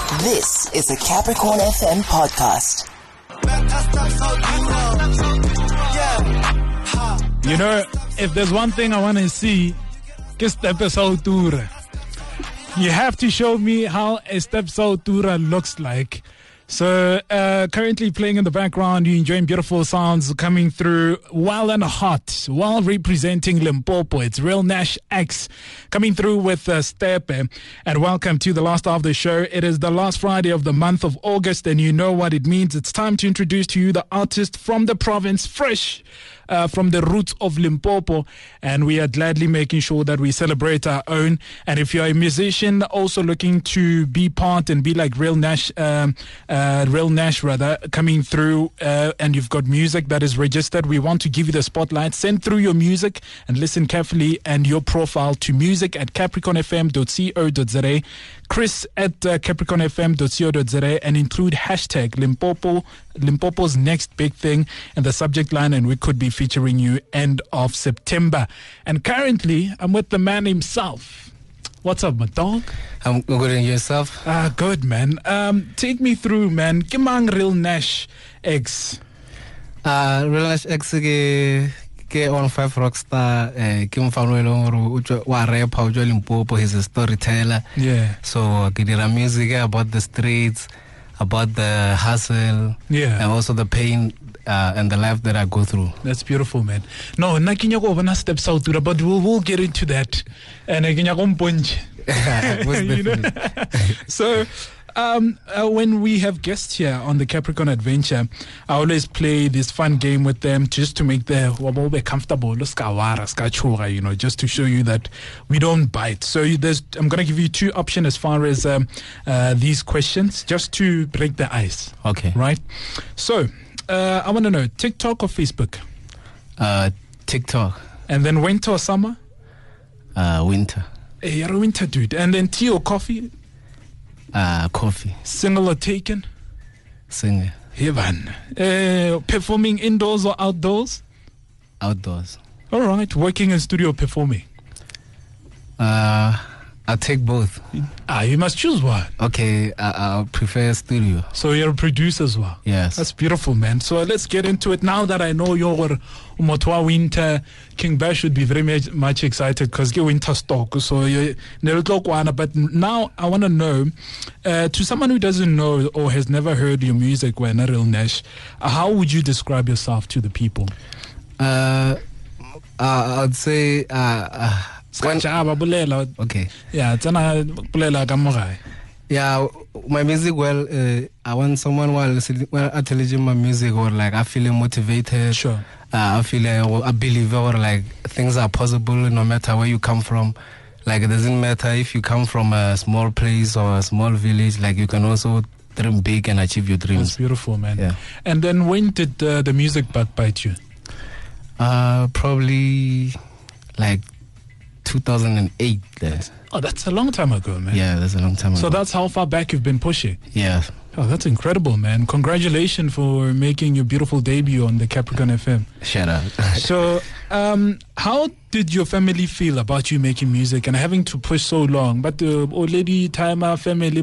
This is a Capricorn FM podcast. You know, if there's one thing I want to see, que step tour. You have to show me how a step tour looks like. So, currently playing in the background, you're enjoying beautiful sounds coming through, well and hot, well representing Limpopo. It's Real Nash X coming through with Step. And welcome to the last hour of the show. It is the last Friday of the month of August, and you know what it means. It's time to introduce to you the artist from the province, fresh from the roots of Limpopo, and we are gladly making sure that we celebrate our own. And if you're a musician also looking to be part and be like Real Nash coming through, and you've got music that is registered, we want to give you the spotlight. Send through your music and listen carefully and your profile to music@capricornfm.co.za, chris@capricornfm.co.za, and include hashtag Limpopo's next big thing in the subject line, and we could be featuring you end of September. And currently, I'm with the man himself. What's up, my dog? I'm good, and yourself? Good, man. Take me through, man. Kimang Real Nash X. Real Nash X ke on 5 Rockstar. Kim Fanwelo wa rapper ujo Limpopo. He's a storyteller. Yeah. So I did music about the streets, about the hustle, yeah, and also the pain and the life that I go through. That's beautiful, man. No, nakinya ko bana steps out, but we'll get into that. And nakinya ko mponje. You know? So, when we have guests here on the Capricorn Adventure, I always play this fun game with them just to make the wabobe comfortable, you know, just to show you that we don't bite. So I'm going to give you two options as far as these questions, just to break the ice. Okay. Right? So, I want to know, TikTok or Facebook? TikTok. And then winter or summer? Winter. Hey, you're a winter dude. And then tea or coffee? Coffee. Single or taken? Single. Heaven. Performing indoors or outdoors? Outdoors. All right. Working in studio or performing? I'll take both. You must choose one. Okay, I'll prefer studio. So you're a producer as well? Yes. That's beautiful, man. So let's get into it. Now that I know you're Umotwa Winter, King Bash would be very much excited because you're winter stock. So you're but now I want to know, to someone who doesn't know or has never heard your music, when Real Nash, how would you describe yourself to the people? I'd say okay. Yeah, yeah, my music, well, I want someone while I tell you my music, or like I feel motivated. Sure. I feel a believer, or like things are possible no matter where you come from. Like it doesn't matter if you come from a small place or a small village, like you can also dream big and achieve your dreams. That's beautiful, man. Yeah. And then when did the music bite you? Probably like 2008. Oh, that's a long time ago, man. Yeah, that's a long time ago. So that's how far back you've been pushing? Yeah. Oh, that's incredible, man. Congratulations for making your beautiful debut on the Capricorn FM. Shut up. So, how did your family feel about you making music and having to push so long? But already time our family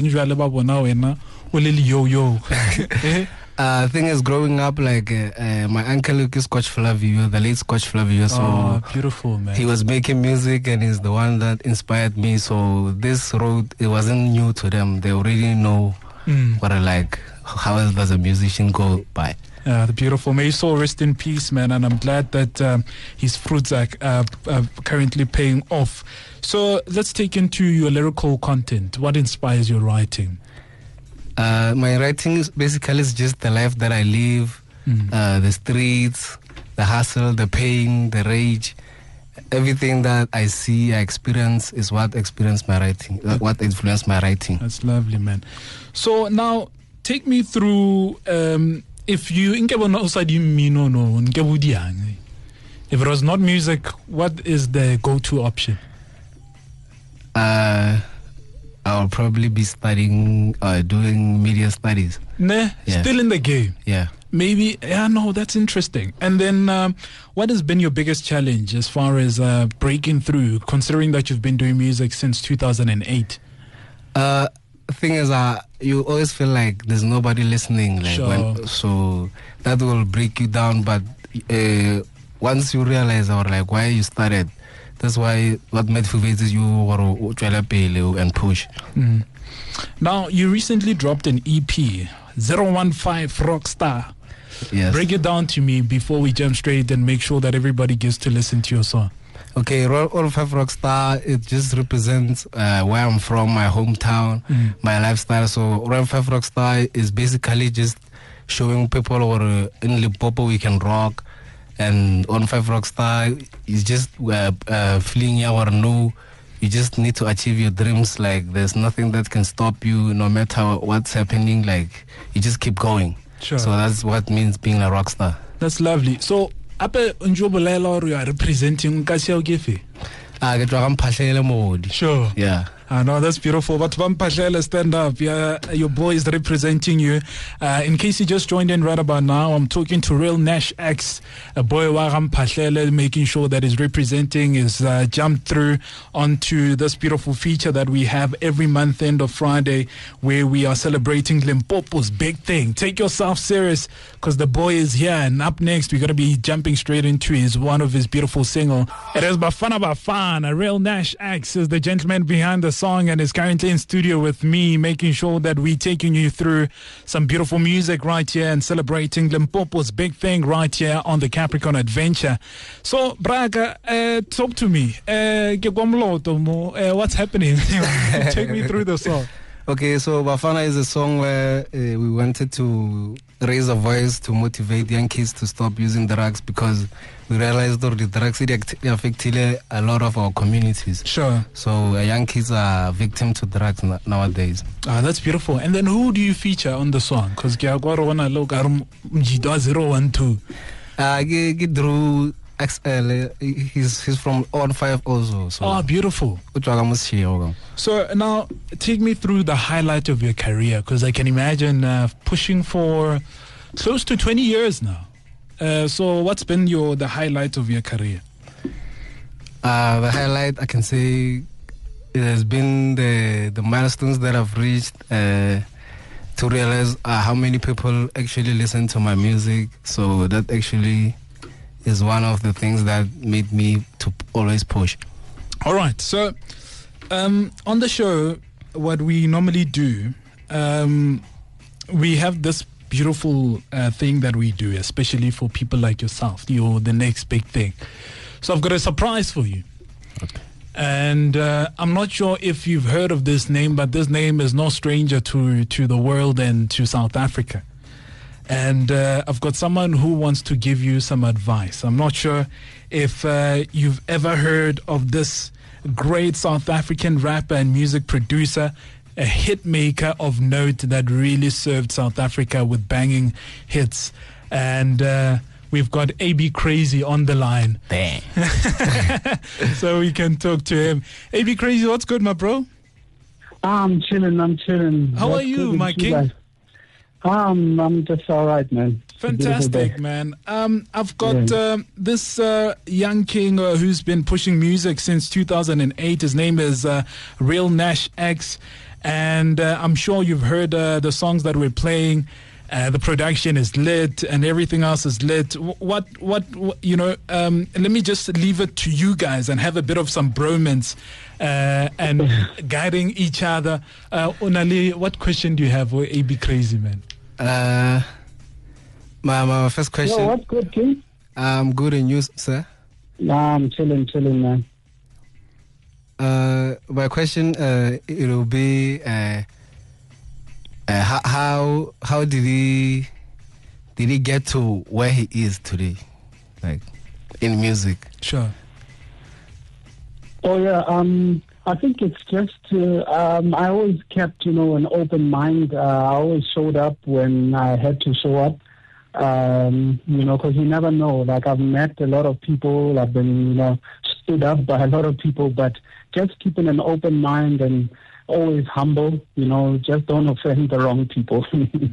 yo. Thing is, growing up, like my uncle is Coach Flavio, the late Coach Flavio. So beautiful, man. He was making music, and he's the one that inspired me. So this road, it wasn't new to them. They already know what I like. How does a musician go by? The beautiful. May his soul rest in peace, man. And I'm glad that his fruits are currently paying off. So let's take into your lyrical content. What inspires your writing? My writing is basically just the life that I live, the streets, the hustle, the pain, the rage. Everything that I see, I experience is what influenced my writing. That's lovely, man. So now, take me through. If it was not music, what is the go-to option? I'll probably be studying, doing media studies. Still in the game. Yeah. Maybe, no, that's interesting. And then what has been your biggest challenge as far as breaking through, considering that you've been doing music since 2008? thing is, you always feel like there's nobody listening. Like Sure. so that will break you down. But once you realize, or like why you started, that's why what motivates you or and push. Now, you recently dropped an EP, 015 Rockstar. Yes. Break it down to me before we jump straight and make sure that everybody gets to listen to your song. Okay, All Five Rockstar, it just represents where I'm from, my hometown, my lifestyle. So All Five Rockstar is basically just showing people or in Limpopo we can rock. And All Five Rockstar is just feeling or no, you just need to achieve your dreams. Like there's nothing that can stop you, no matter what's happening. Like you just keep going. Sure. So that's what means being a rock star. That's lovely. So, ape Njobolela, or you are representing Kasio Gifi? Sure. Yeah. I know, that's beautiful. But Vampashela, stand up. Yeah, your boy is representing you. In case you just joined in right about now, I'm talking to Real Nash X, a boy Vampashela, making sure that his representing is jumped through onto this beautiful feature that we have every month end of Friday, where we are celebrating Limpopo's big thing. Take yourself serious, because the boy is here. And up next, we're going to be jumping straight into one of his beautiful single. It is Bafana Bafana. Real Nash X is the gentleman behind the song and is currently in studio with me, making sure that we're taking you through some beautiful music right here and celebrating Limpopo's big thing right here on the Capricorn Adventure. So, Braga, talk to me. What's happening? Take me through the song. Okay, so Bafana is a song where we wanted to raise a voice to motivate young kids to stop using drugs, because we realized that the drugs affect a lot of our communities. Sure. So young kids are victim to drugs nowadays. That's beautiful. And then who do you feature on the song? Because Drew XL, he's from On 5 also. So. Beautiful. So now take me through the highlight of your career, because I can imagine pushing for close to 20 years now. So what's been the highlight of your career? The highlight, I can say, it has been the milestones that I've reached to realize how many people actually listen to my music. So that actually is one of the things that made me to always push. All right. So on the show, what we normally do, we have this beautiful thing that we do, especially for people like yourself. You're the next big thing. So I've got a surprise for you. Okay. And I'm not sure if you've heard of this name, but this name is no stranger to the world and to South Africa. And I've got someone who wants to give you some advice. I'm not sure if you've ever heard of this great South African rapper and music producer, a hit maker of note that really served South Africa with banging hits. And we've got AB Crazy on the line. Dang. So we can talk to him. AB Crazy, what's good, my bro? I'm chilling. How are you, my king? I'm just all right, man. Fantastic, man. I've got this young king who's been pushing music since 2008. His name is Real Nash X. And I'm sure you've heard the songs that we're playing. The production is lit and everything else is lit. What let me just leave it to you guys and have a bit of some bromance and guiding each other. Onali, what question do you have for AB Crazy, man? My first question. Yo, what's good, King? I'm good, and you, sir? Nah, I'm chilling, man. My question it will be how did he get to where he is today, like in music? Sure. Oh yeah, I think it's just I always kept an open mind. I always showed up when I had to show up. Because you never know. Like, I've met a lot of people, I've been stood up by a lot of people, but just keeping an open mind and always humble, just don't offend the wrong people.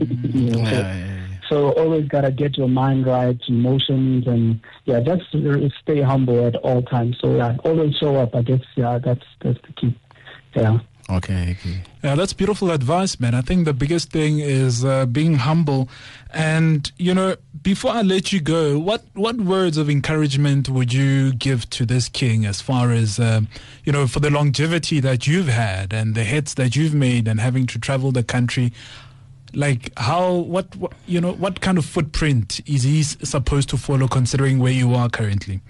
So always gotta get your mind right, emotions, and just stay humble at all times. So always show up. I guess that's the key. Yeah. Okay. Yeah, that's beautiful advice, man. I think the biggest thing is being humble. And, before I let you go, what words of encouragement would you give to this king as far as, for the longevity that you've had and the hits that you've made and having to travel the country? Like what kind of footprint is he supposed to follow considering where you are currently?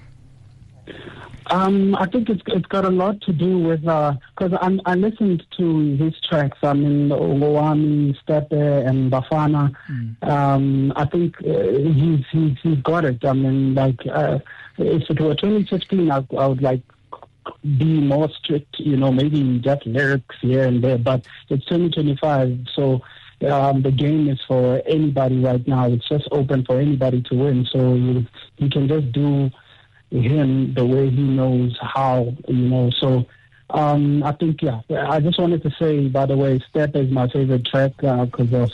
I think it's got a lot to do with because I listened to his tracks. I mean, Ongowami, Steppe, and Bafana. I think he's got it. I mean, like if it were 2015, I would like be more strict. Maybe just lyrics here and there. But it's 2025, so the game is for anybody right now. It's just open for anybody to win. So you can just do him the way he knows how, So I think, I just wanted to say, by the way, Step is my favorite track because of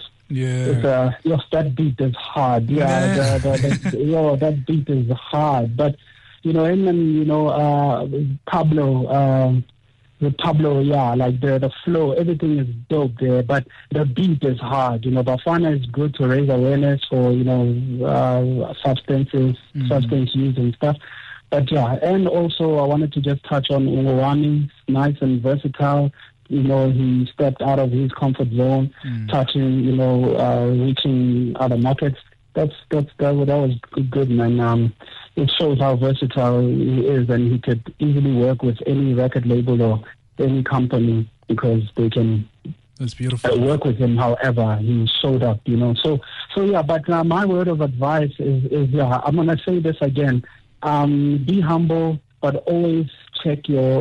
that beat is hard. Yeah, that beat is hard. But him and Pablo. With Pablo, like the flow, everything is dope there, but the beat is hard. Bafana is good to raise awareness for, substance use and stuff. But and also I wanted to just touch on Ongowami, nice and versatile. He stepped out of his comfort zone, touching, reaching other markets. That was good, man. It shows how versatile he is, and he could easily work with any record label or any company because they can That's beautiful. Work with him however he showed up, So but my word of advice is I'm going to say this again. Be humble, but always check your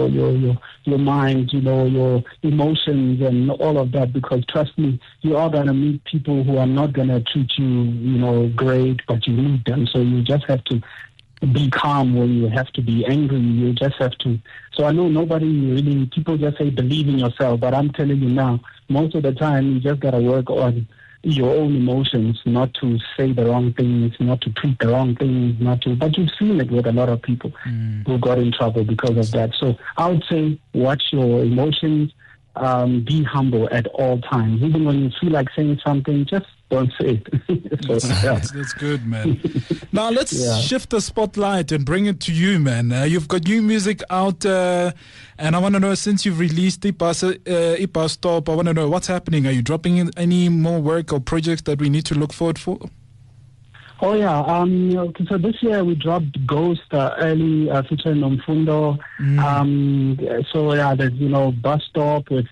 mind, your emotions and all of that, because trust me, you are going to meet people who are not going to treat you, great, but you need them. So you just have to be calm when you have to be angry. You just have to. So I know people just say believe in yourself, but I'm telling you now, most of the time you just got to work on your own emotions, not to say the wrong things, not to tweet the wrong things, but you've seen it with a lot of people who got in trouble because of that. So I would say watch your emotions, be humble at all times. Even when you feel like saying something, just don't say it. That's good, man. Now let's shift the spotlight and bring it to you, man. You've got new music out, and I want to know, since you've released Ipa Stop, I want to know what's happening. Are you dropping in any more work or projects that we need to look forward for? Oh yeah, so this year we dropped Ghost early, featuring Nomfundo. So yeah, there's Bus Stop with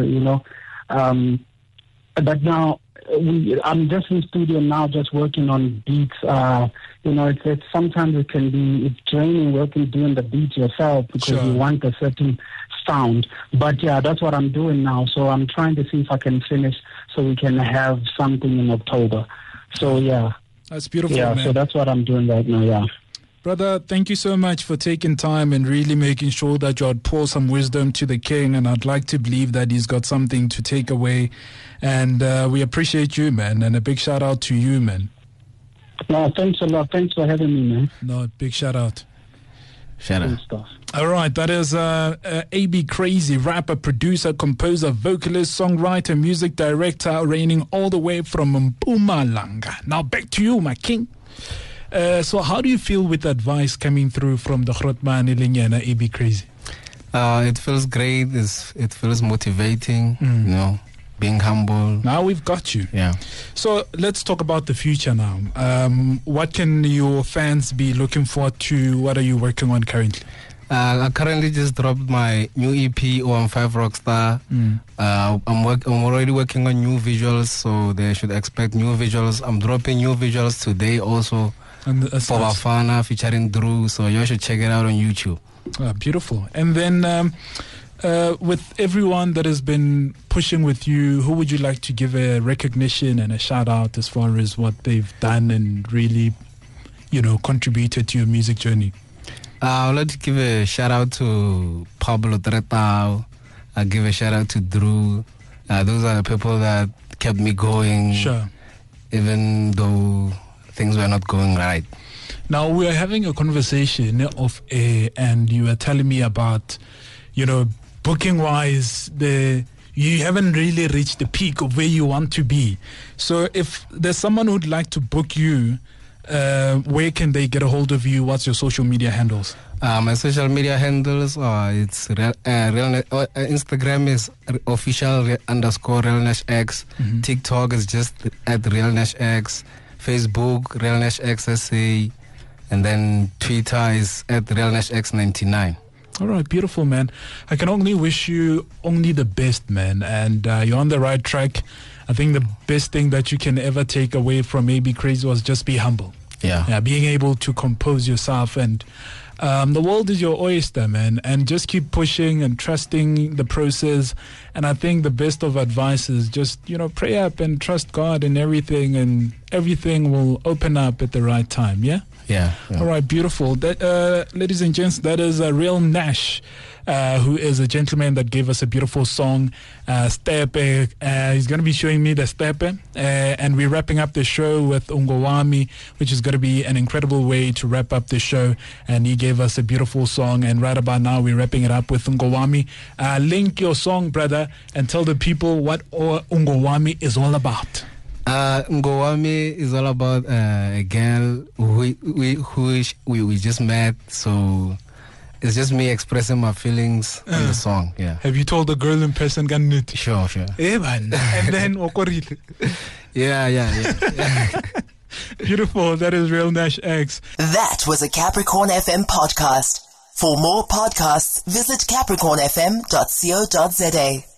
but now I'm just in studio now, just working on beats. It's sometimes it can be draining doing the beat yourself because you want a certain sound. But yeah, that's what I'm doing now. So I'm trying to see if I can finish so we can have something in October. So yeah. That's beautiful, man. So that's what I'm doing right now, yeah. Brother, thank you so much for taking time and really making sure that you pour some wisdom to the king. And I'd like to believe that he's got something to take away. And we appreciate you, man. And a big shout out to you, man. No, thanks a lot. Thanks for having me, man. No, big shout out. Shout out. All right, that is AB Crazy, rapper, producer, composer, vocalist, songwriter, music director, reigning all the way from Mpumalanga. Now back to you, my king. So how do you feel with advice coming through from the Grootman Ilinyana, AB Crazy? It feels great. It feels motivating, being humble. Now we've got you. Yeah. So let's talk about the future now. What can your fans be looking forward to? What are you working on currently? I currently just dropped my new EP, 015 Rockstar. I'm already working on new visuals, so they should expect new visuals. I'm dropping new visuals today also for Bafana featuring Drew, so you should check it out on YouTube. Beautiful. And then with everyone that has been pushing with you, who would you like to give a recognition and a shout out as far as what they've done and really, contributed to your music journey? I would like to give a shout out to Pablo Tretao. I'll give a shout out to Drew. Those are the people that kept me going. Sure. Even though things were not going right. Now, we are having a conversation off air, and you were telling me about, booking wise, you haven't really reached the peak of where you want to be. So if there's someone who'd like to book you, where can they get a hold of you? What's your social media handles? My social media handles it's Instagram is official_RealNashX. TikTok is just at RealNashX. Facebook RealNashXSA, and then Twitter is at RealNashX99. All right, beautiful, man. I can only wish you only the best, man. And you're on the right track. I think the best thing that you can ever take away from AB Crazy was just be humble. Yeah. Being able to compose yourself, and the world is your oyster, man. And just keep pushing and trusting the process. And I think the best of advice is just, pray up and trust God in everything, and everything will open up at the right time. Yeah? Yeah. All right, beautiful. That, ladies and gents, that is a Real Nash, who is a gentleman that gave us a beautiful song, Stepe. He's going to be showing me the Stepe, and we're wrapping up the show with Ungowami, which is going to be an incredible way to wrap up the show. And he gave us a beautiful song, and right about now we're wrapping it up with Ungowami. Link your song, brother, and tell the people what Ungowami is all about. Ngowami is all about a girl who we just met, so it's just me expressing my feelings in the song. Yeah. Have you told the girl in person? Sure. Eh, man. And then Yeah. Beautiful. That is Real Nash X. That was a Capricorn FM podcast. For more podcasts, visit capricornfm.co.za.